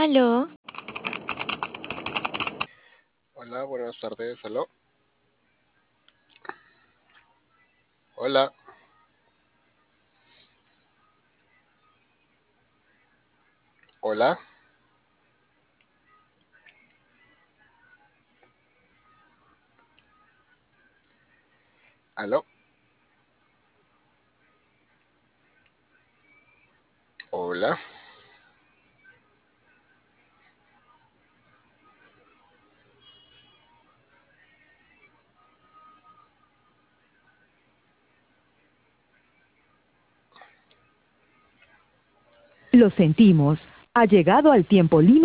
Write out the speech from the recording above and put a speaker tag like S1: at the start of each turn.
S1: Aló,
S2: Hola, buenas tardes, aló. Hola, hola, aló, hola.
S3: Lo sentimos. Ha llegado al tiempo límite.